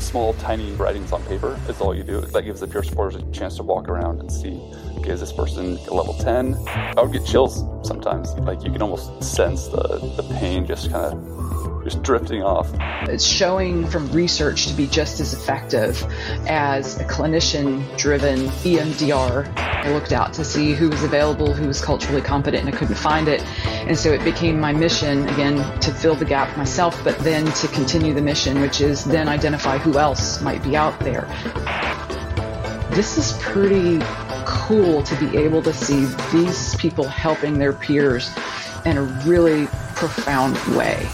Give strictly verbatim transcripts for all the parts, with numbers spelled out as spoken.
small, tiny writings on paper is all you do. That gives the peer supporters a chance to walk around and see, okay, is this person a level ten? I would get chills sometimes. Like, you can almost sense the, the pain just kind of just drifting off. It's showing from research to be just as effective as a clinician-driven E M D R. I looked out to see who was available, who was culturally competent, and I couldn't find it. And so it became my mission, again, to fill the gap myself, but then to continue the mission, which is then identify who else might be out there. This is pretty cool to be able to see these people helping their peers in a really profound way.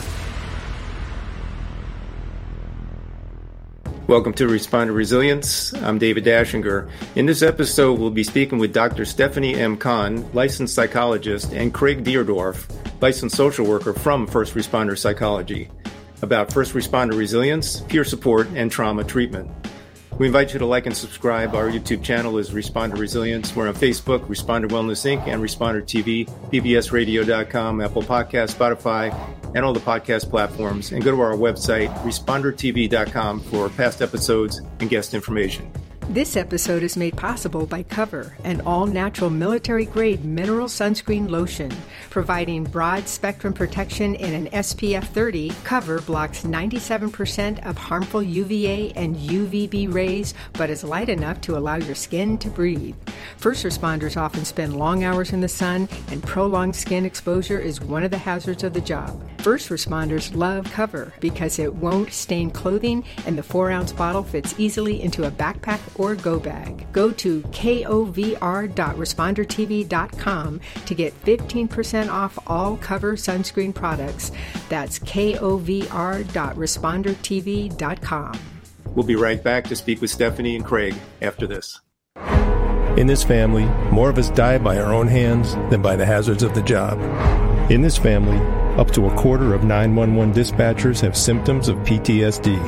Welcome to Responder Resilience. I'm David Dashinger. In this episode, we'll be speaking with Doctor Stephanie M. Kahn, licensed psychologist, and Craig Deerdorf, licensed social worker from First Responder Psychology, about first responder resilience, peer support, and trauma treatment. We invite you to like and subscribe. Our YouTube channel is Responder Resilience. We're on Facebook, Responder Wellness Incorporated, and Responder T V, B B S radio dot com, Apple Podcasts, Spotify, and all the podcast platforms. And go to our website, responder t v dot com, for past episodes and guest information. This episode is made possible by Cover, an all-natural military-grade mineral sunscreen lotion. Providing broad-spectrum protection in an S P F thirty, Cover blocks ninety-seven percent of harmful U V A and U V B rays, but is light enough to allow your skin to breathe. First responders often spend long hours in the sun, and prolonged skin exposure is one of the hazards of the job. First responders love Cover because it won't stain clothing, and the four-ounce bottle fits easily into a backpack or go bag. Go to kovr dot responder t v dot com to get fifteen percent off all Cover sunscreen products. That's kovr dot responder t v dot com. We'll be right back to speak with Stephanie and Craig after this. In this family, more of us die by our own hands than by the hazards of the job. In this family, up to a quarter of nine one one dispatchers have symptoms of P T S D.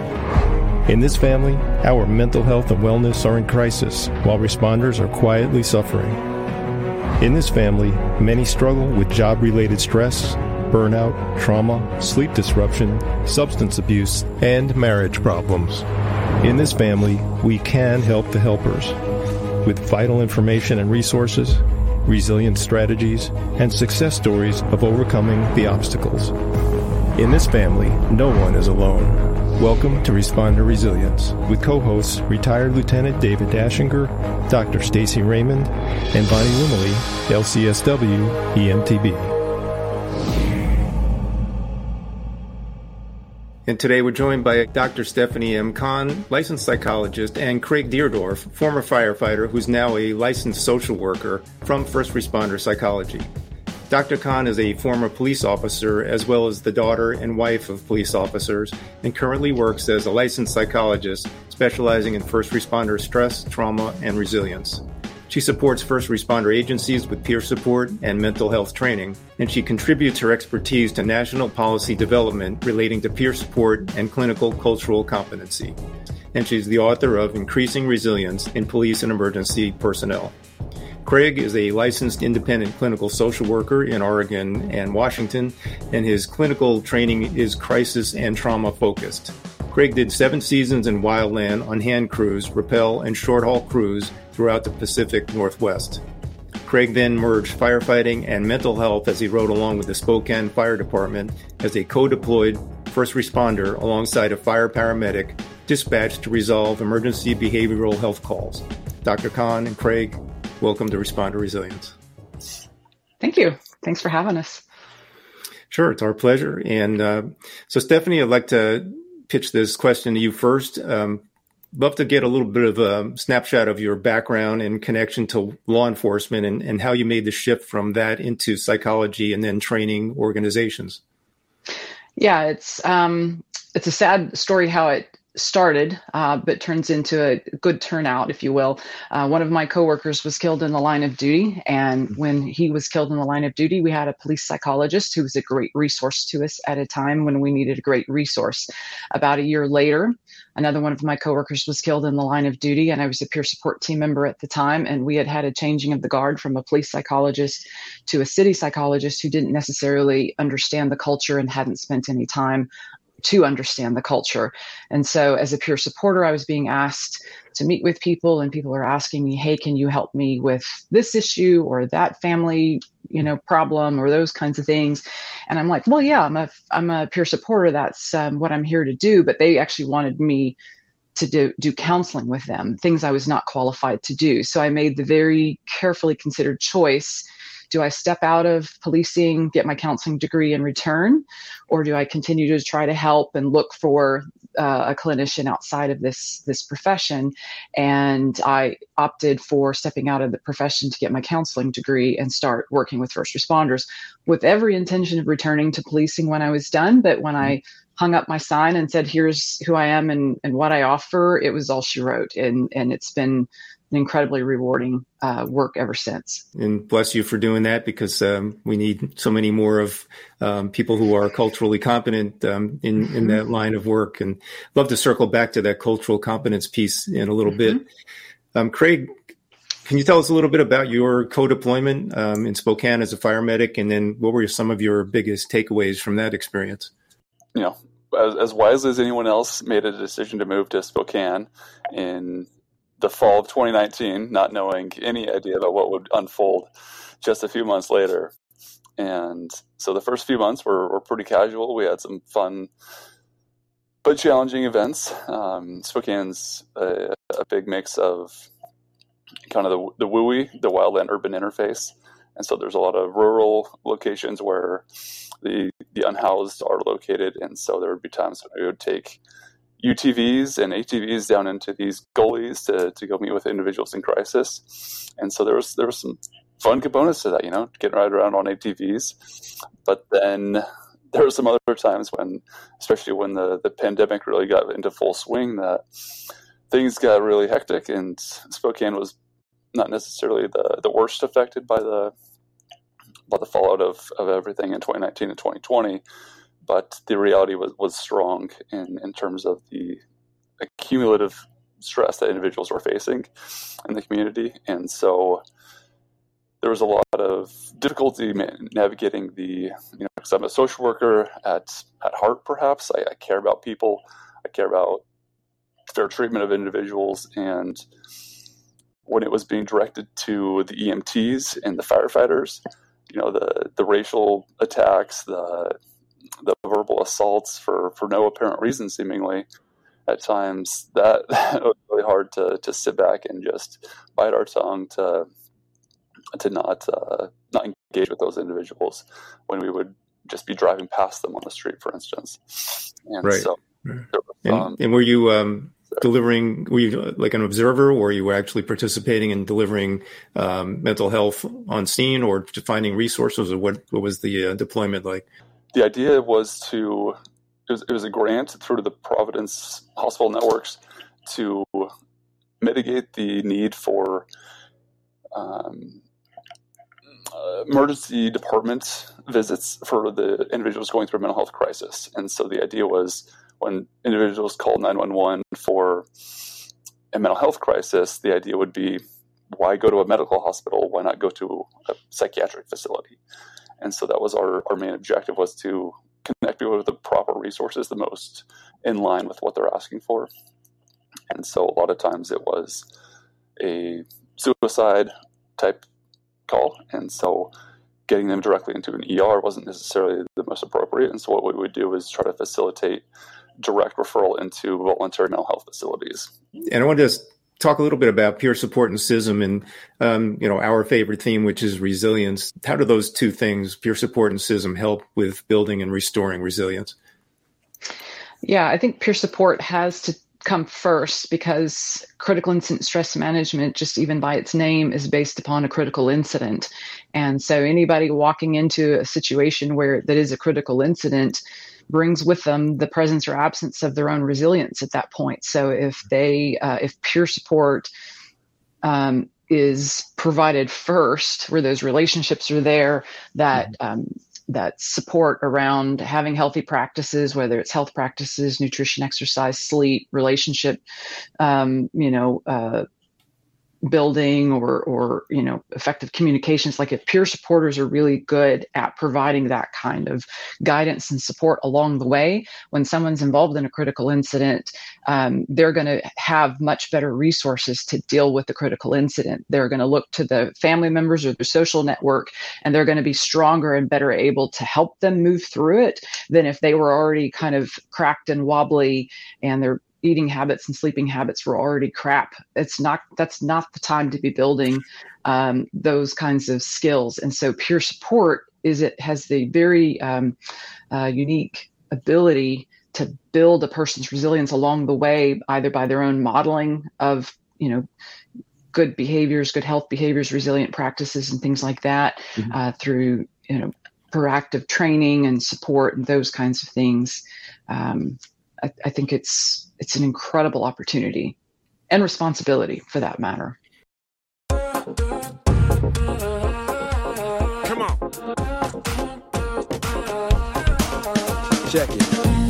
In this family, our mental health and wellness are in crisis, while responders are quietly suffering. In this family, many struggle with job-related stress, burnout, trauma, sleep disruption, substance abuse, and marriage problems. In this family, we can help the helpers with vital information and resources, resilient strategies, and success stories of overcoming the obstacles. In this family, no one is alone. Welcome to Responder Resilience with co-hosts retired Lieutenant David Dashinger, Doctor Stacy Raymond, and Bonnie Lumley, L C S W E M T B. And today we're joined by Doctor Stephanie M. Kahn, licensed psychologist, and Craig Deerdorf, former firefighter who's now a licensed social worker from First Responder Psychology. Doctor Kahn is a former police officer as well as the daughter and wife of police officers and currently works as a licensed psychologist specializing in first responder stress, trauma, and resilience. She supports first responder agencies with peer support and mental health training, and she contributes her expertise to national policy development relating to peer support and clinical cultural competency. And she's the author of Increasing Resilience in Police and Emergency Personnel. Craig is a licensed independent clinical social worker in Oregon and Washington, and his clinical training is crisis and trauma focused. Craig did seven seasons in wildland on hand crews, rappel, and short-haul crews throughout the Pacific Northwest. Craig then merged firefighting and mental health as he rode along with the Spokane Fire Department as a co-deployed first responder alongside a fire paramedic dispatched to resolve emergency behavioral health calls. Doctor Kahn and Craig, welcome to Responder Resilience. Thank you. Thanks for having us. Sure, it's our pleasure. And uh, so, Stephanie, I'd like to pitch this question to you first. Um, love to get a little bit of a snapshot of your background and connection to law enforcement and, and how you made the shift from that into psychology and then training organizations. Yeah, it's um, it's a sad story how it started, uh, but turns into a good turnout, if you will. Uh, one of my coworkers was killed in the line of duty. And when he was killed in the line of duty, we had a police psychologist who was a great resource to us at a time when we needed a great resource. About a year later, another one of my coworkers was killed in the line of duty, and I was a peer support team member at the time. And we had had a changing of the guard from a police psychologist to a city psychologist who didn't necessarily understand the culture and hadn't spent any time to understand the culture. And so as a peer supporter, I was being asked to meet with people, and people are asking me, hey, can you help me with this issue or that family, you know, problem or those kinds of things. And I'm like, well, yeah, I'm a, I'm a peer supporter. That's um, what I'm here to do. But they actually wanted me to do, do counseling with them, things I was not qualified to do. So I made the very carefully considered choice. Do I step out of policing, get my counseling degree in return, or do I continue to try to help and look for uh, a clinician outside of this this profession? And I opted for stepping out of the profession to get my counseling degree and start working with first responders, with every intention of returning to policing when I was done. But when I hung up my sign and said, here's who I am and, and what I offer, it was all she wrote. And, and it's been an incredibly rewarding uh, work ever since. And bless you for doing that, because um, we need so many more of um, people who are culturally competent um, in, mm-hmm. in that line of work. And love to circle back to that cultural competence piece in a little mm-hmm. bit. Um, Craig, can you tell us a little bit about your co-deployment um, in Spokane as a fire medic? And then what were some of your biggest takeaways from that experience? You know, as, as wisely as anyone else, made a decision to move to Spokane in the fall of twenty nineteen, not knowing any idea about what would unfold just a few months later. And so the first few months were, were pretty casual. We had some fun but challenging events. Um, Spokane's a, a big mix of kind of the, the W U I, the wildland-urban interface. And so there's a lot of rural locations where the the unhoused are located. And so there would be times when we would take U T Vs and A T Vs down into these gullies to, to go meet with individuals in crisis. And so there was there was some fun components to that, you know, getting right around on A T Vs. But then there were some other times when, especially when the, the pandemic really got into full swing, that things got really hectic, and Spokane was not necessarily the, the worst affected by the by the fallout of, of everything in twenty nineteen and twenty twenty. But the reality was, was strong in, in terms of the accumulative stress that individuals were facing in the community. And so there was a lot of difficulty navigating the, you know, because I'm a social worker at, at heart, perhaps. I, I care about people. I care about fair treatment of individuals. And when it was being directed to the E M Ts and the firefighters, you know, the, the racial attacks, the the verbal assaults for, for no apparent reason, seemingly, at times, that, that was really hard to, to sit back and just bite our tongue to to not uh, not engage with those individuals when we would just be driving past them on the street, for instance. And right. so, and, um, and were you um, delivering? Were you like an observer, or you were actually participating in delivering um, mental health on scene, or finding resources, or what? What was the uh, deployment like? The idea was to, it was, it was a grant through the Providence Hospital Networks to mitigate the need for um, uh, emergency department visits for the individuals going through a mental health crisis. And so the idea was, when individuals called nine one one for a mental health crisis, the idea would be, why go to a medical hospital? Why not go to a psychiatric facility? And so that was our, our main objective, was to connect people with the proper resources, the most in line with what they're asking for. And so a lot of times it was a suicide type call. And so getting them directly into an E R wasn't necessarily the most appropriate. And so what we would do is try to facilitate direct referral into voluntary mental health facilities. And I want to just talk a little bit about peer support and C I S M, and um, you know, our favorite theme, which is resilience. How do those two things, peer support and C I S M, help with building and restoring resilience? Yeah, I think peer support has to come first, because critical incident stress management, just even by its name, is based upon a critical incident. And so anybody walking into a situation where that is a critical incident brings with them the presence or absence of their own resilience at that point. So if they, uh, if peer support um, is provided first, where those relationships are there, that um, that support around having healthy practices, whether it's health practices, nutrition, exercise, sleep, relationship, um, you know, uh, building or, or, you know, effective communications, like if peer supporters are really good at providing that kind of guidance and support along the way, when someone's involved in a critical incident, um, they're going to have much better resources to deal with the critical incident. They're going to look to the family members or their social network, and they're going to be stronger and better able to help them move through it than if they were already kind of cracked and wobbly and their eating habits and sleeping habits were already crap. It's not, that's not the time to be building um, those kinds of skills. And so peer support is, it has the very um, uh, unique ability to build a person's resilience along the way, either by their own modeling of, you know, good behaviors, good health behaviors, resilient practices, and things like that, mm-hmm. uh, through, you know, proactive training and support and those kinds of things. Um, I, I think it's it's an incredible opportunity and responsibility, for that matter. Come on. Check it.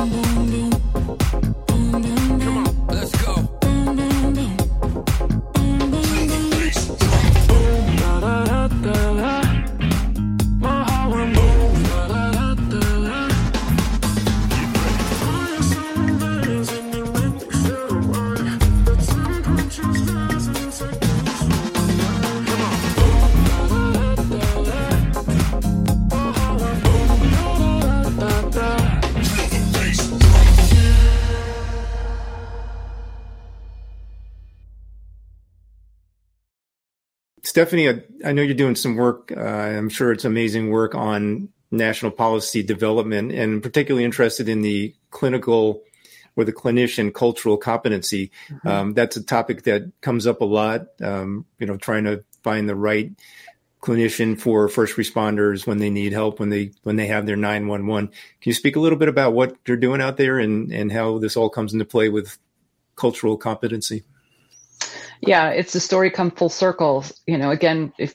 Come on, let's go. Stephanie, I, I know you're doing some work. Uh, I'm sure it's amazing work on national policy development, and particularly interested in the clinical or the clinician cultural competency. Mm-hmm. Um, that's a topic that comes up a lot, um, you know, trying to find the right clinician for first responders when they need help, when they when they have their nine one one. Can you speak a little bit about what you're doing out there and, and how this all comes into play with cultural competency? Yeah, it's a story come full circle. You know, again, if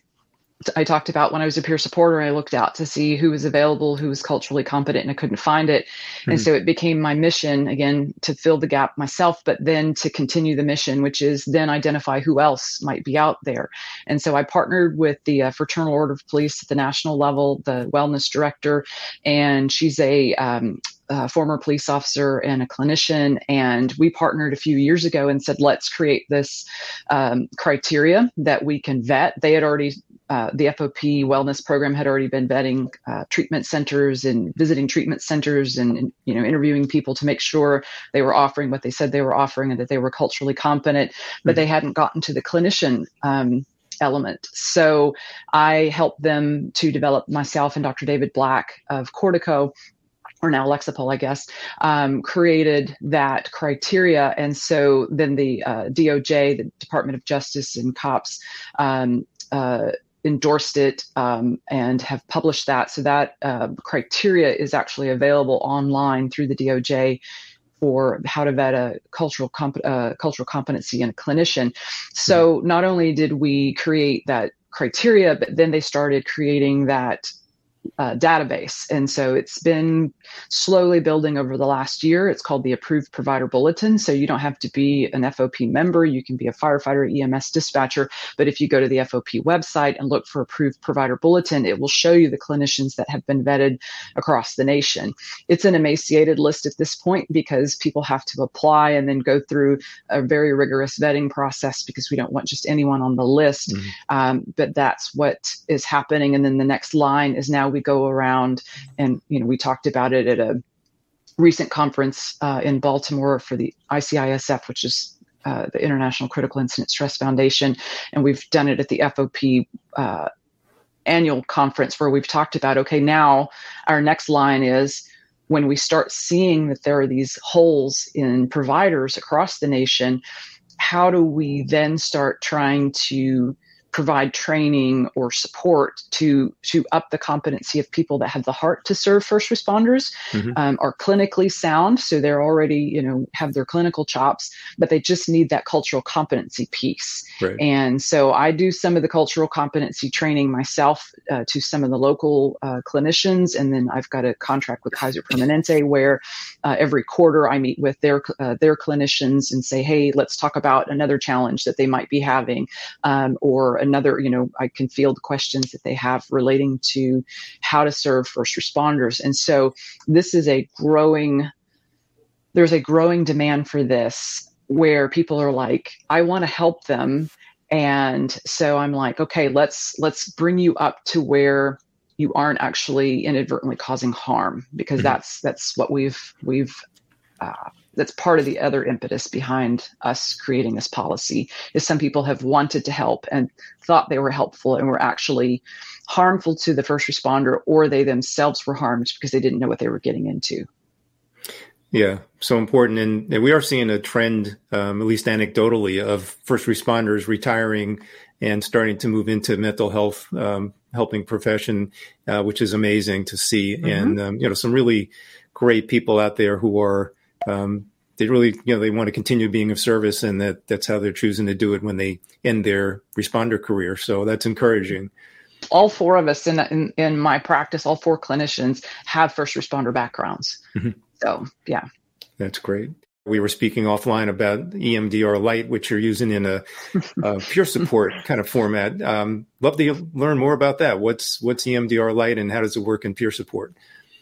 I talked about when I was a peer supporter, I looked out to see who was available, who was culturally competent, and I couldn't find it. Mm-hmm. And so it became my mission, again, to fill the gap myself, but then to continue the mission, which is then identify who else might be out there. And so I partnered with the uh, Fraternal Order of Police at the national level, the wellness director, and she's a um, Uh, former police officer and a clinician. And we partnered a few years ago and said, let's create this um, criteria that we can vet. They had already, uh, the F O P wellness program had already been vetting uh, treatment centers and visiting treatment centers and, and, you know, interviewing people to make sure they were offering what they said they were offering and that they were culturally competent, but mm-hmm. they hadn't gotten to the clinician um, element. So I helped them to develop, myself and Doctor David Black of Cortico, or now Lexipol, I guess, um, created that criteria. And so then the uh, D O J, the Department of Justice, and COPS um, uh, endorsed it um, and have published that. So that uh, criteria is actually available online through the D O J for how to vet a cultural comp- uh, cultural competency in a clinician. So not only did we create that criteria, but then they started creating that Uh, database. And so it's been slowly building over the last year. It's called the Approved Provider Bulletin. So you don't have to be an F O P member. You can be a firefighter, E M S dispatcher. But if you go to the F O P website and look for Approved Provider Bulletin, it will show you the clinicians that have been vetted across the nation. It's an emaciated list at this point because people have to apply and then go through a very rigorous vetting process because we don't want just anyone on the list. Mm-hmm. Um, but that's what is happening. And then the next line is now we go around and, you know, we talked about it at a recent conference uh, in Baltimore for the I C I S F, which is uh, the International Critical Incident Stress Foundation. And we've done it at the F O P uh, annual conference where we've talked about, okay, now our next line is when we start seeing that there are these holes in providers across the nation, how do we then start trying to provide training or support to to up the competency of people that have the heart to serve first responders, mm-hmm. um, are clinically sound, so they're already, you know, have their clinical chops, but they just need that cultural competency piece. Right. And so I do some of the cultural competency training myself uh, to some of the local uh, clinicians, and then I've got a contract with Kaiser Permanente where uh, every quarter I meet with their uh, their clinicians and say, hey, let's talk about another challenge that they might be having, um, or another, you know, I can field questions that they have relating to how to serve first responders. And so this is a growing, there's a growing demand for this where people are like, I want to help them. And so I'm like, okay, let's, let's bring you up to where you aren't actually inadvertently causing harm, because mm-hmm. that's, that's what we've, we've, uh, that's part of the other impetus behind us creating this policy, is some people have wanted to help and thought they were helpful and were actually harmful to the first responder, or they themselves were harmed because they didn't know what they were getting into. Yeah, so important. And, and we are seeing a trend, um, at least anecdotally, of first responders retiring and starting to move into mental health um, helping profession, uh, which is amazing to see. Mm-hmm. And, um, you know, some really great people out there who are Um, they really, you know, they want to continue being of service, and that that's how they're choosing to do it when they end their responder career. So that's encouraging. All four of us in in, in my practice, all four clinicians have first responder backgrounds. Mm-hmm. So, yeah. That's great. We were speaking offline about E M D R Lite, which you're using in a, a peer support kind of format. Um, love to learn more about that. What's, what's E M D R Lite, and how does it work in peer support?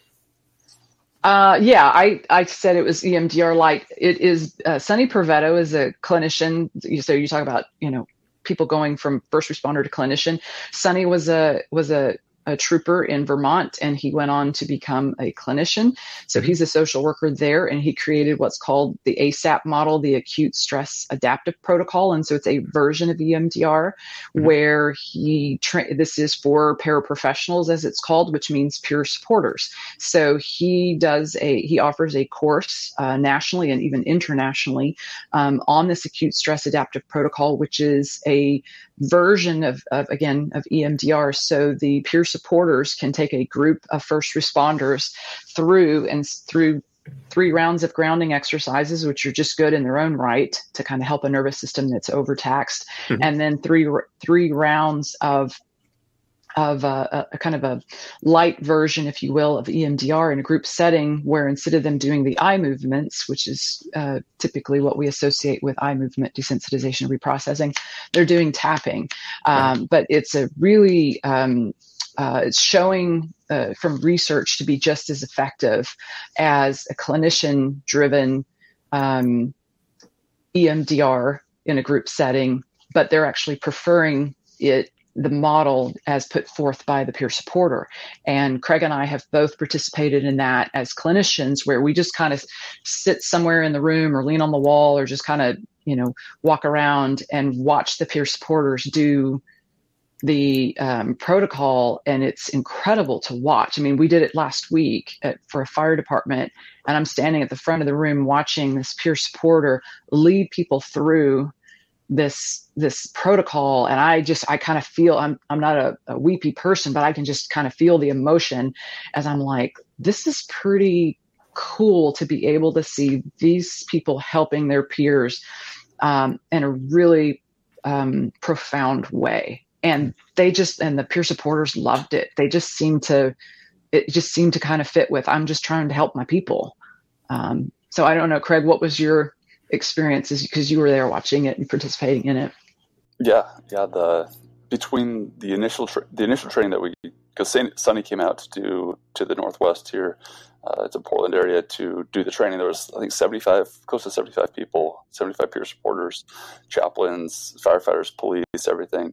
Uh, yeah, I, I said it was E M D R Lite. It is, uh, Sonny Pervetto is a clinician. So you talk about, you know, people going from first responder to clinician. Sonny was a, was a, a trooper in Vermont, and he went on to become a clinician. So he's a social worker there, and he created what's called the ASAP model, the Acute Stress Adaptive Protocol. And so it's a version of E M D R mm-hmm. where he, tra- this is for paraprofessionals, as it's called, which means peer supporters. So he does a, he offers a course uh, nationally and even internationally um, on this Acute Stress Adaptive Protocol, which is a version of, of, again, of E M D R. So the peer supporters can take a group of first responders through and through three rounds of grounding exercises, which are just good in their own right to kind of help a nervous system that's overtaxed. Mm-hmm. And then three, three rounds of of a, a kind of a light version, if you will, of E M D R in a group setting, where instead of them doing the eye movements, which is uh, typically what we associate with eye movement desensitization and reprocessing, they're doing tapping. Um, but it's a really, um, uh, it's showing uh, from research to be just as effective as a clinician-driven um, E M D R in a group setting, but they're actually preferring it, the model as put forth by the peer supporter. And Craig and I have both participated in that as clinicians, where we just kind of sit somewhere in the room or lean on the wall or just kind of, you know, walk around and watch the peer supporters do the um, protocol. And it's incredible to watch. I mean, we did it last week at, for a fire department, and I'm standing at the front of the room watching this peer supporter lead people through this this protocol. And I just, I kind of feel, I'm I'm not a, a weepy person, but I can just kind of feel the emotion as I'm like, this is pretty cool to be able to see these people helping their peers um, in a really um, profound way. And they just, and the peer supporters loved it. They just seemed to, it just seemed to kind of fit with, I'm just trying to help my people. Um, so I don't know, Craig, what was your experiences, because you were there watching it and participating in it? Yeah, yeah. The between the initial tra- the initial training that we, because Sonny came out to do to the Northwest here, uh, it's a Portland area, to do the training. There was, I think, seventy-five, close to seventy-five people, seventy-five peer supporters, chaplains, firefighters, police, everything,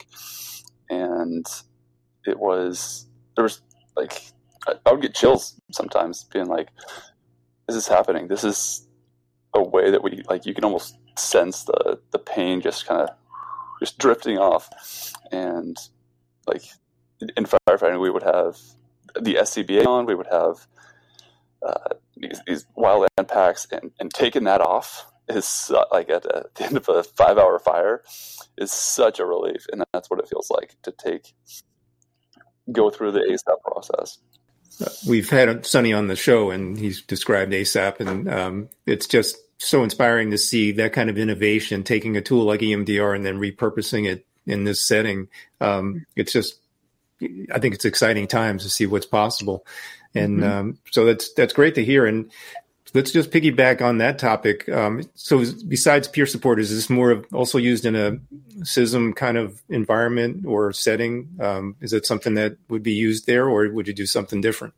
and it was there was like I, I would get chills sometimes, being like, "Is this happening? This is." A way that we, like, you can almost sense the the pain just kind of just drifting off. And like in firefighting, we would have the S C B A on, we would have uh, these, these wildland packs, and, and taking that off is uh, like at, at the end of a five hour fire is such a relief. And that's what it feels like to take, go through the ASAP process. We've had Sonny on the show, and he's described ASAP, and um, it's just so inspiring to see that kind of innovation, taking a tool like E M D R and then repurposing it in this setting. Um, it's just, I think it's exciting times to see what's possible. And mm-hmm. um, so that's that's great to hear. And let's just piggyback on that topic. Um, so besides peer support, is this more of also used in a C I S M kind of environment or setting? Um, is it something that would be used there, or would you do something different?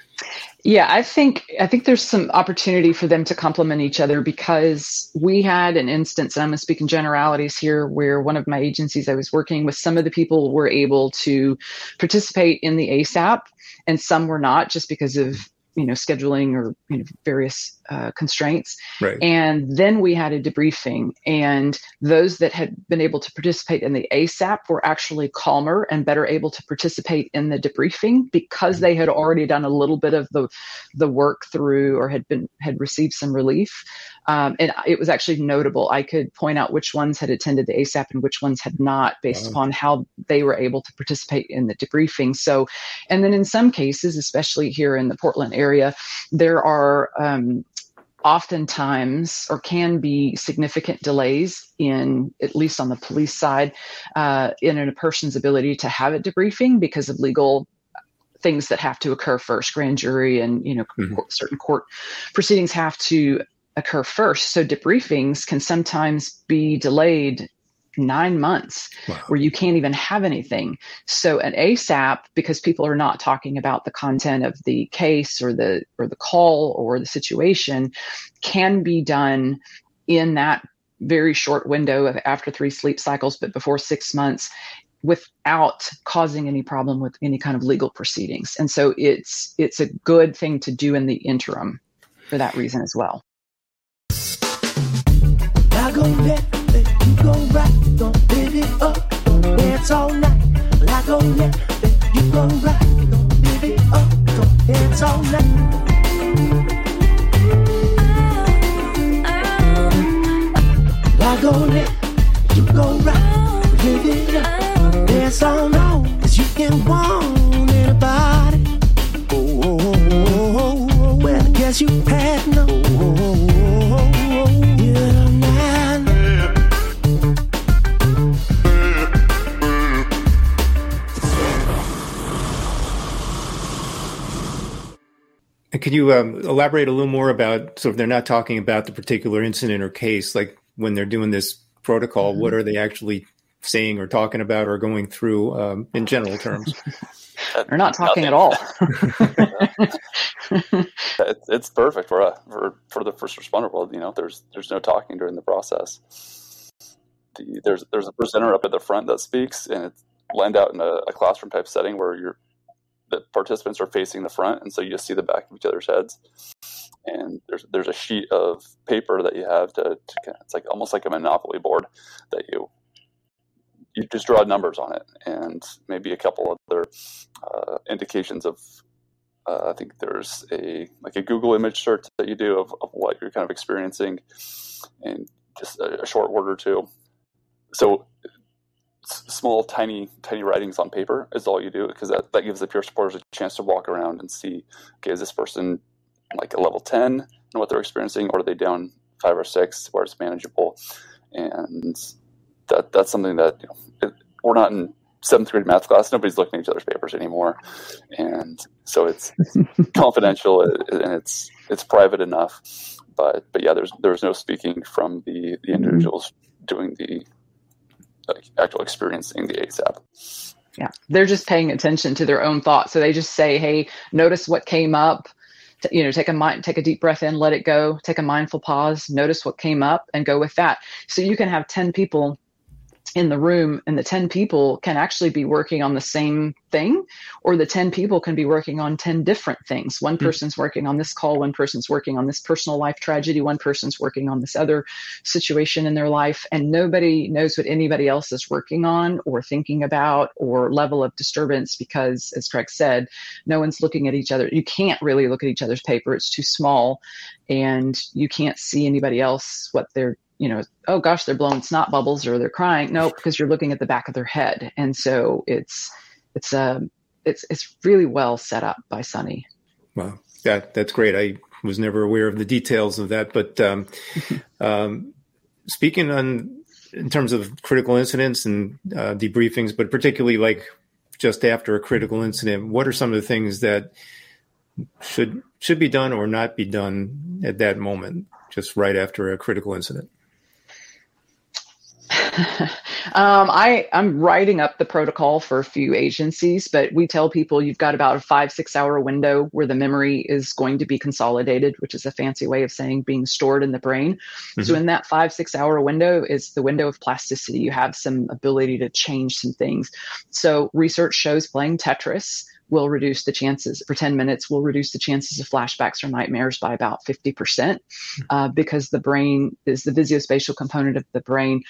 Yeah, I think I think there's some opportunity for them to complement each other, because we had an instance, and I'm going to speak in generalities here, where one of my agencies I was working with, some of the people were able to participate in the ASAP and some were not, just because of you know, scheduling or you know, various uh, constraints. Right. And then we had a debriefing, and those that had been able to participate in the ASAP were actually calmer and better able to participate in the debriefing, because they had already done a little bit of the the work through, or had been had received some relief. Um, and it was actually notable. I could point out which ones had attended the ASAP and which ones had not, based wow. upon how they were able to participate in the debriefing. So, and then in some cases, especially here in the Portland area, there are um, oftentimes, or can be, significant delays in, at least on the police side, uh, in a person's ability to have a debriefing because of legal things that have to occur first. Grand jury and, you know, mm-hmm. court, certain court proceedings have to occur first. So debriefings can sometimes be delayed nine months wow. where you can't even have anything. So an ASAP, because people are not talking about the content of the case or the or the call or the situation, can be done in that very short window of after three sleep cycles, but before six months, without causing any problem with any kind of legal proceedings. And so it's it's a good thing to do in the interim for that reason as well. I go let, let you go right, don't live it up, don't dance all night. I go let, let you go right, don't live it up, don't dance all night. I go let you go right, live it up, dance all night, 'cause you can want anybody. Oh, oh, oh, oh, oh, well, I guess you had no. Oh, oh, oh, oh, yeah, man. Could you um, elaborate a little more about, so if they're not talking about the particular incident or case, like when they're doing this protocol, mm-hmm. what are they actually saying or talking about or going through um, in general terms? They're not talking at all. it's, it's perfect for, uh, for for the first responder world. You know, there's there's no talking during the process. The, there's there's a presenter up at the front that speaks, and it's lined out in a, a classroom type setting where you're the participants are facing the front, and so you just see the back of each other's heads. And there's there's a sheet of paper that you have to, to it's like almost like a Monopoly board that you you just draw numbers on it, and maybe a couple other uh, indications of. Uh, I think there's a like a Google image search that you do of, of what you're kind of experiencing, and just a, a short word or two. So s- small, tiny, tiny writings on paper is all you do, because that, that gives the peer supporters a chance to walk around and see, okay, is this person like a level ten in what they're experiencing, or are they down five or six where it's manageable? And that that's something that, you know, it, we're not in seventh grade math class. Nobody's looking at each other's papers anymore, and so it's, it's confidential and it's it's private enough. But but yeah, there's there's no speaking from the the individuals doing the like, actual experiencing the ASAP. Yeah, they're just paying attention to their own thoughts. So they just say, "Hey, notice what came up. T- you know, take a mind, take a deep breath in, let it go. Take a mindful pause. Notice what came up, and go with that." So you can have ten people in the room, and the ten people can actually be working on the same thing, or the ten people can be working on ten different things. One person's working on this call, one person's working on this personal life tragedy, one person's working on this other situation in their life, and nobody knows what anybody else is working on or thinking about or level of disturbance, because, as Craig said, no one's looking at each other. You can't really look at each other's paper. It's too small, and you can't see anybody else, what they're you know, oh gosh, they're blowing snot bubbles or they're crying. No, because you're looking at the back of their head. And so it's, it's, um, it's, it's really well set up by Sunny. Wow. That, that's great. I was never aware of the details of that, but, um, um, speaking on, in terms of critical incidents and, uh, debriefings, but particularly like just after a critical incident, what are some of the things that should, should be done or not be done at that moment, just right after a critical incident? um, I, I'm writing up the protocol for a few agencies, but we tell people you've got about a five, six hour window where the memory is going to be consolidated, which is a fancy way of saying being stored in the brain. Mm-hmm. So in that five, six hour window is the window of plasticity. You have some ability to change some things. So research shows playing Tetris will reduce the chances for ten minutes, will reduce the chances of flashbacks or nightmares by about fifty percent, uh, because the brain is the visuospatial component of the brain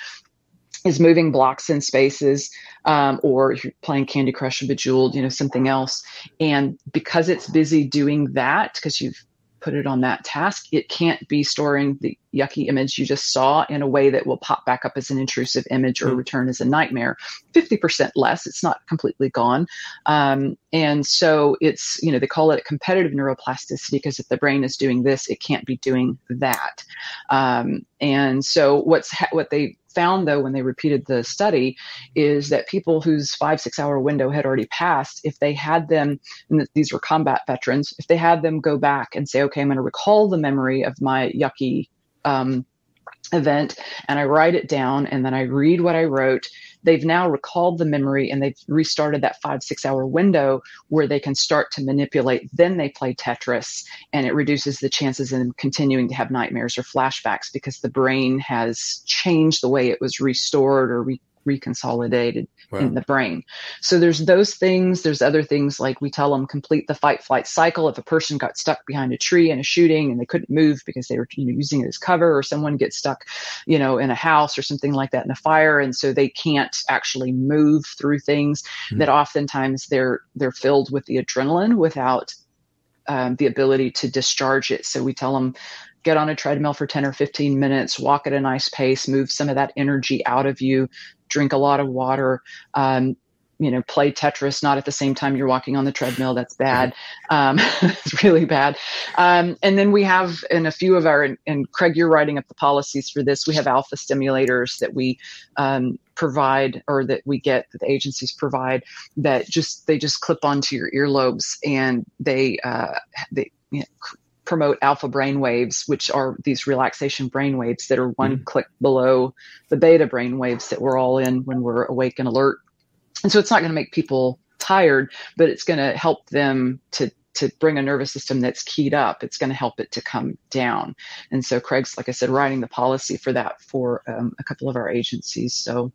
is moving blocks in spaces, um, or if you're playing Candy Crush or Bejeweled, you know, something else. And because it's busy doing that, because you've put it on that task, it can't be storing the yucky image you just saw in a way that will pop back up as an intrusive image or mm-hmm. return as a nightmare. fifty percent less. It's not completely gone. Um, and so it's, you know, they call it competitive neuroplasticity, because if the brain is doing this, it can't be doing that. Um, and so what's ha- what they found, though, when they repeated the study, is that people whose five, six hour window had already passed, if they had them, and these were combat veterans, if they had them go back and say, okay, I'm going to recall the memory of my yucky um, event, and I write it down, and then I read what I wrote, they've now recalled the memory and they've restarted that five, six hour window where they can start to manipulate. Then they play Tetris, and it reduces the chances of them continuing to have nightmares or flashbacks, because the brain has changed the way it was restored or re- reconsolidated wow. in the brain. So there's those things. There's other things, like we tell them complete the fight flight cycle. If a person got stuck behind a tree in a shooting and they couldn't move because they were you know, using it as cover, or someone gets stuck, you know, in a house or something like that in a fire, and so they can't actually move through things, mm-hmm. that oftentimes they're they're filled with the adrenaline without um, the ability to discharge it. So we tell them, get on a treadmill for ten or fifteen minutes, walk at a nice pace, move some of that energy out of you, drink a lot of water, um, you know, play Tetris, not at the same time you're walking on the treadmill. That's bad. Um, it's really bad. Um, and then we have in a few of our, and, and Craig, you're writing up the policies for this. We have alpha stimulators that we um, provide, or that we get, that the agencies provide, that just, they just clip onto your earlobes, and they, uh, they, you know, promote alpha brain waves, which are these relaxation brain waves that are one mm. click below the beta brain waves that we're all in when we're awake and alert. And so it's not going to make people tired, but it's going to help them to to bring a nervous system that's keyed up. It's going to help it to come down. And so Craig's, like I said, writing the policy for that for um, a couple of our agencies. So,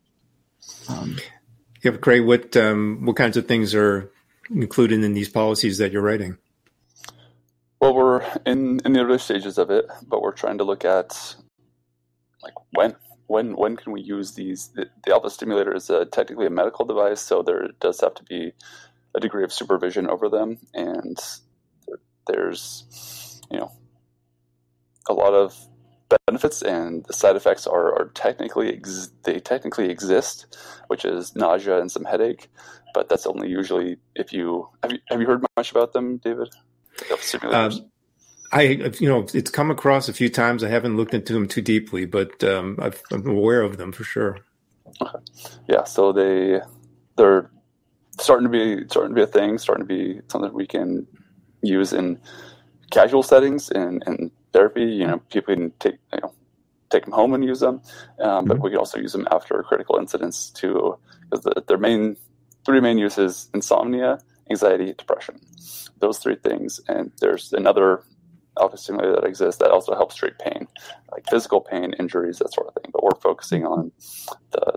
um, yeah, Craig, what um, what kinds of things are included in these policies that you're writing? Well, we're in, in the early stages of it, but we're trying to look at like when when when can we use these? The, the alpha stimulator is a, technically a medical device, so there does have to be a degree of supervision over them, and there, there's you know a lot of benefits, and the side effects are, are technically ex- they technically exist, which is nausea and some headache, but that's only usually if you have you have you heard much about them, David? Simulators. Um, I, you know, it's come across a few times. I haven't looked into them too deeply, but um, I've, I'm aware of them for sure. Okay. Yeah, so they they're starting to be starting to be a thing, starting to be something we can use in casual settings and, and therapy. You know, people can take you know take them home and use them, um, but mm-hmm. we can also use them after critical incidents too, because the, their main three main uses: insomnia, anxiety, depression. Those three things. And there's another alpha stimulator that exists that also helps treat pain, like physical pain, injuries, that sort of thing. But we're focusing on the,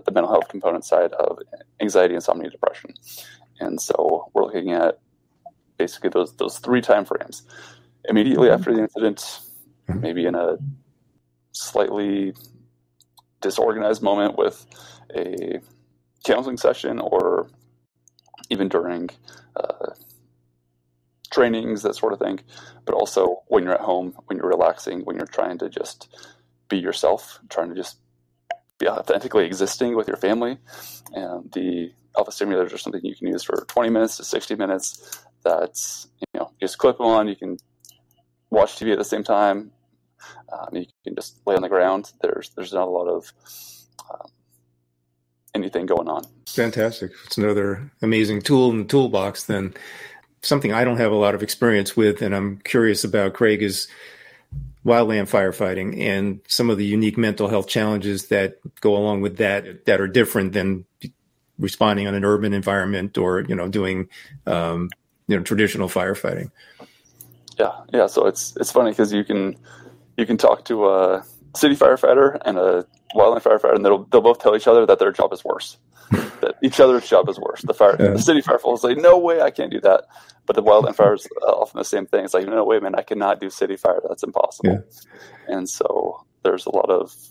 the mental health component side of anxiety, insomnia, depression. And so we're looking at basically those those three time frames. Immediately after the incident, maybe in a slightly disorganized moment with a counseling session, or even during uh, trainings, that sort of thing. But also when you're at home, when you're relaxing, when you're trying to just be yourself, trying to just be authentically existing with your family. And the alpha stimulators are something you can use for twenty minutes to sixty minutes. That's, you know, you just clip them on, you can watch T V at the same time. Um, you can just lay on the ground. There's there's not a lot of um, anything going on. Fantastic. It's another amazing tool in the toolbox. Then something I don't have a lot of experience with, and I'm curious about, Craig, is wildland firefighting and some of the unique mental health challenges that go along with that, that are different than responding on an urban environment or, you know, doing, um, you know, traditional firefighting. Yeah. Yeah. So it's, it's funny because you can, you can talk to a city firefighter and a wildland firefighter, and they'll, they'll both tell each other that their job is worse, that each other's job is worse. The fire, yeah. the city firefighter will say, no way, I can't do that. But the wildland fire is often the same thing. It's like, no, wait a minute, I cannot do city fire. That's impossible. Yeah. And so there's a lot of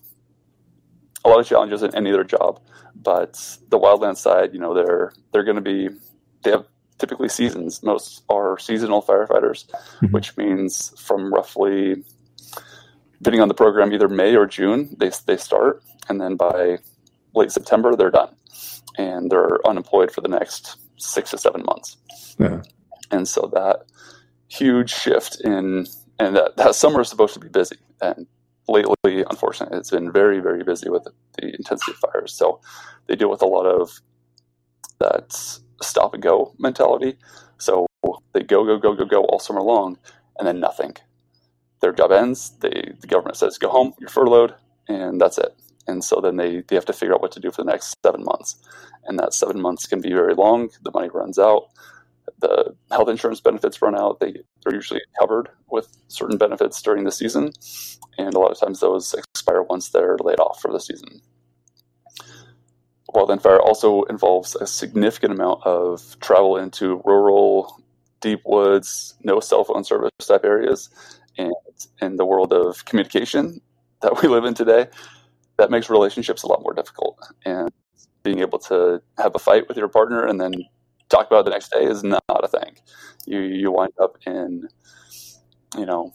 a lot of challenges in any other job. But the wildland side, you know, they're they're going to be they have typically seasons. Most are seasonal firefighters, mm-hmm. which means from roughly, depending on the program, either May or June they they start, and then by late September they're done, and they're unemployed for the next six to seven months. Yeah. And so that huge shift in, and that, that summer is supposed to be busy. And lately, unfortunately, it's been very, very busy with the intensity fires. So they deal with a lot of that stop and go mentality. So they go, go, go, go, go all summer long, and then nothing. Their job ends. They, the government says, go home, you're furloughed, and that's it. And so then they, they have to figure out what to do for the next seven months. And that seven months can be very long. The money runs out. The health insurance benefits run out. They, they're usually covered with certain benefits during the season. And a lot of times those expire once they're laid off for the season. Wildland fire also involves a significant amount of travel into rural, deep woods, no cell phone service type areas. And in the world of communication that we live in today, that makes relationships a lot more difficult. And being able to have a fight with your partner and then talk about it the next day is not a thing. You you wind up in, you know,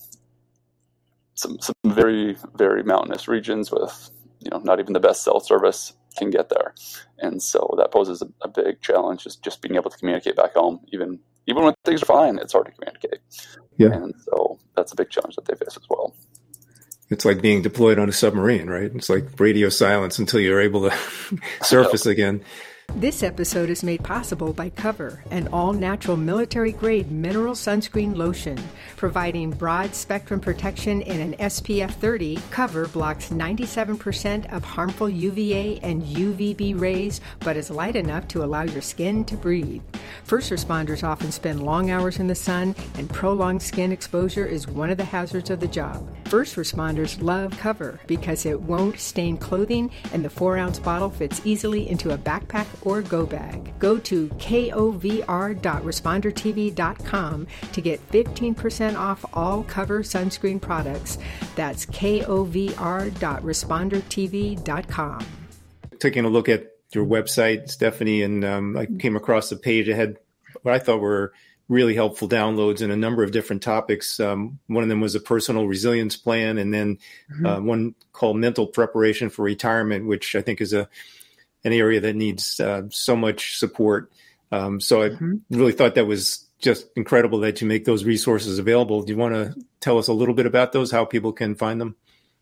some some very, very mountainous regions with, you know, not even the best cell service can get there. And so that poses a, a big challenge, is just being able to communicate back home. Even even when things are fine, it's hard to communicate. Yeah. And so that's a big challenge that they face as well. It's like being deployed on a submarine, right? It's like radio silence until you're able to surface again. This episode is made possible by Cover, an all-natural military-grade mineral sunscreen lotion. Providing broad-spectrum protection in an S P F thirty, Cover blocks ninety-seven percent of harmful U V A and U V B rays, but is light enough to allow your skin to breathe. First responders often spend long hours in the sun, and prolonged skin exposure is one of the hazards of the job. First responders love Cover because it won't stain clothing, and the four-ounce bottle fits easily into a backpack or go bag. Go to kovr dot responder t v dot com to get fifteen percent off all Cover sunscreen products. That's kovr dot responder t v dot com. Taking a look at your website, Stephanie, and um, I came across a page that had what I thought were really helpful downloads in a number of different topics. Um, one of them was a personal resilience plan, and then mm-hmm. uh, one called mental preparation for retirement, which I think is a an area that needs uh, so much support. Um, so I mm-hmm. really thought that was just incredible that you make those resources available. Do you want to tell us a little bit about those, how people can find them?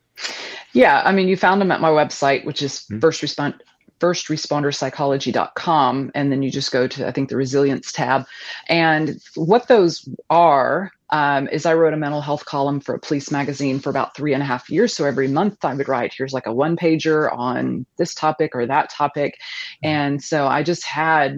Yeah, I mean, you found them at my website, which is mm-hmm. first respond first responder psychology dot com. And then you just go to, I think, the resilience tab. And what those are, um, is I wrote a mental health column for a police magazine for about three and a half years. So every month I would write, here's like a one pager on this topic or that topic. And so I just had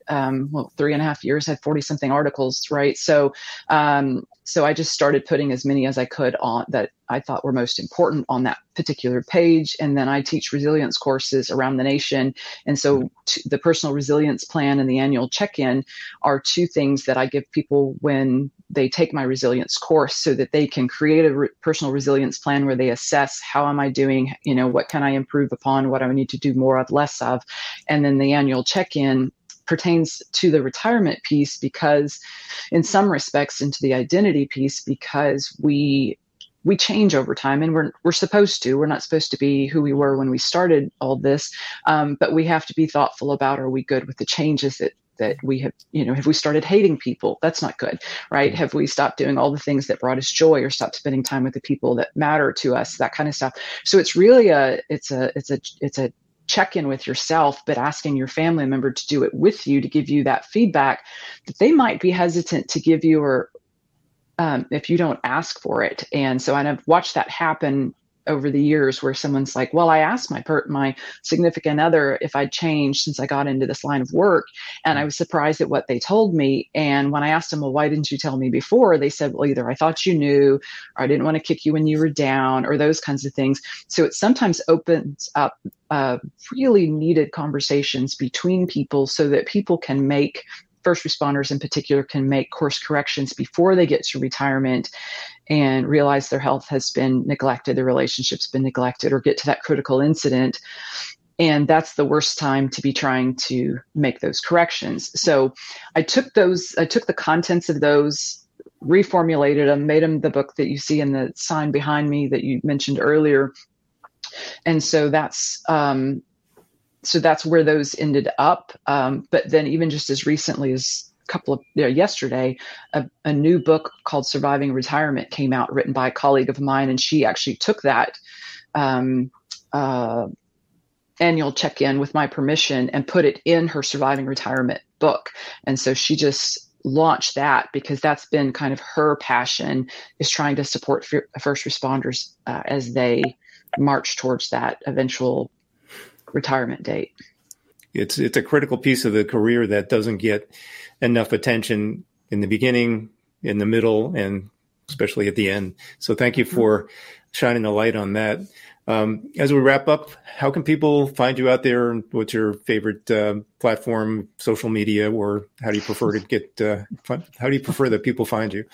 um, well, three and a half years, had forty something articles, right? So, um, so I just started putting as many as I could on that I thought were most important on that particular page. And then I teach resilience courses around the nation. And so t- the personal resilience plan and the annual check-in are two things that I give people when they take my resilience course, so that they can create a re- personal resilience plan where they assess, how am I doing? You know, what can I improve upon? What do I need to do more of, less of? And then the annual check-in pertains to the retirement piece, because in some respects into the identity piece, because we we change over time, and we're we're supposed to. We're not supposed to be who we were when we started all this, um, but we have to be thoughtful about, are we good with the changes that that we have, you know, have we started hating people? That's not good, right? Have we stopped doing all the things that brought us joy, or stopped spending time with the people that matter to us, that kind of stuff. So it's really a, it's a, it's a, it's a check-in with yourself, but asking your family member to do it with you, to give you that feedback that they might be hesitant to give you, or um, if you don't ask for it. And so I've watched that happen over the years, where someone's like, well, I asked my per- my significant other if I'd changed since I got into this line of work, and I was surprised at what they told me. And when I asked them, well, why didn't you tell me before? They said, well, either I thought you knew, or I didn't want to kick you when you were down, or those kinds of things. So it sometimes opens up uh, really needed conversations between people, so that people can make, first responders in particular, can make course corrections before they get to retirement and realize their health has been neglected, their relationship's been neglected, or get to that critical incident. And that's the worst time to be trying to make those corrections. So I took those, I took the contents of those, reformulated them, made them the book that you see in the sign behind me that you mentioned earlier. And so that's, um, so that's where those ended up. Um, but then even just as recently as a couple of, you know, yesterday, a, a new book called Surviving Retirement came out, written by a colleague of mine. And she actually took that um, uh, annual check-in with my permission and put it in her Surviving Retirement book. And so she just launched that, because that's been kind of her passion, is trying to support f- first responders uh, as they march towards that eventual retirement date. It's it's a critical piece of the career that doesn't get enough attention in the beginning, in the middle, and especially at the end. So thank you for shining a light on that. Um, as we wrap up, how can people find you out there? What's your favorite uh, platform, social media, or how do you prefer to get? Uh, how do you prefer that people find you?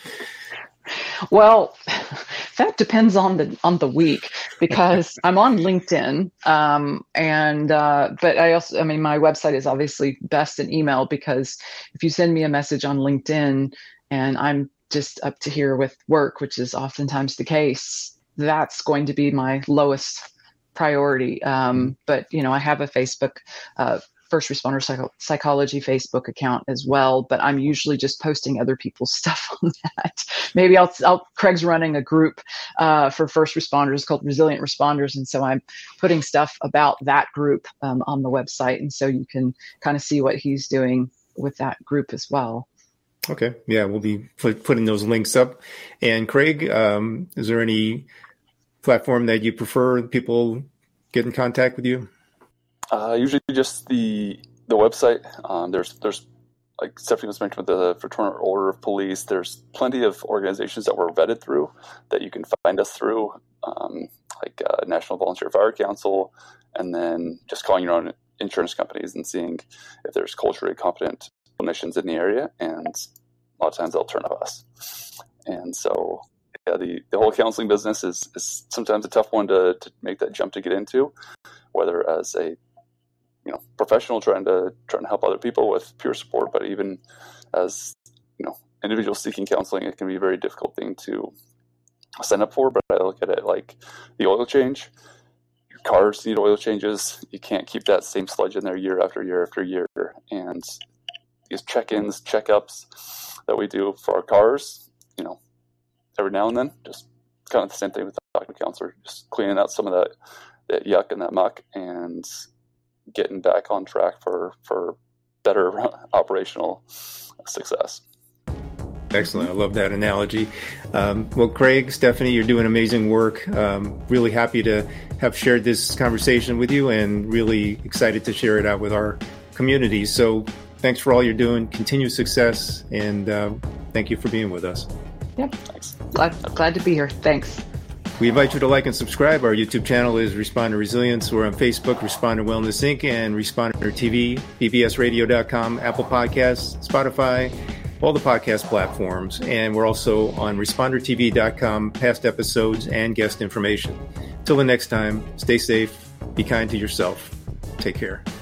Well, that depends on the on the week, because I'm on LinkedIn, um, and uh, but I also, I mean, my website is obviously best in email, because if you send me a message on LinkedIn and I'm just up to here with work, which is oftentimes the case, that's going to be my lowest priority. Um, but you know, I have a Facebook uh, First Responder Psych- Psychology Facebook account as well, but I'm usually just posting other people's stuff on that. Maybe I'll, I'll Craig's running a group uh, for first responders called Resilient Responders, and so I'm putting stuff about that group um, on the website, and so you can kind of see what he's doing with that group as well. Okay, yeah, we'll be put, putting those links up. And Craig, um, is there any platform that you prefer people get in contact with you? Uh, usually just the the website. Um, there's there's like Stephanie was mentioned with the Fraternal Order of Police. There's plenty of organizations that we're vetted through that you can find us through, um, like uh, National Volunteer Fire Council, and then just calling your own insurance companies and seeing if there's culturally competent clinicians in the area, and a lot of times they'll turn to us. And so, yeah, the, the whole counseling business is, is sometimes a tough one to, to make that jump to get into, whether as a you know, professional trying to trying to help other people with peer support, but even as you know, individuals seeking counseling, it can be a very difficult thing to sign up for. But I look at it like the oil change. Your cars need oil changes. You can't keep that same sludge in there year after year after year. And these check-ins, checkups that we do for our cars, you know, every now and then, just kind of the same thing with the talking counselor, just cleaning out some of that, that yuck and that muck, and getting back on track for, for better operational success. Excellent. I love that analogy. Um, well, Craig, Stephanie, you're doing amazing work. Um, really happy to have shared this conversation with you, and really excited to share it out with our community. So thanks for all you're doing. Continued success, and uh, thank you for being with us. Yep. Thanks. Glad, glad to be here. Thanks. We invite you to like and subscribe. Our YouTube channel is Responder Resilience. We're on Facebook, Responder Wellness Incorporated, and Responder T V, B B S radio dot com, Apple Podcasts, Spotify, all the podcast platforms. And we're also on responder T V dot com, past episodes and guest information. Till the next time, stay safe, be kind to yourself. Take care.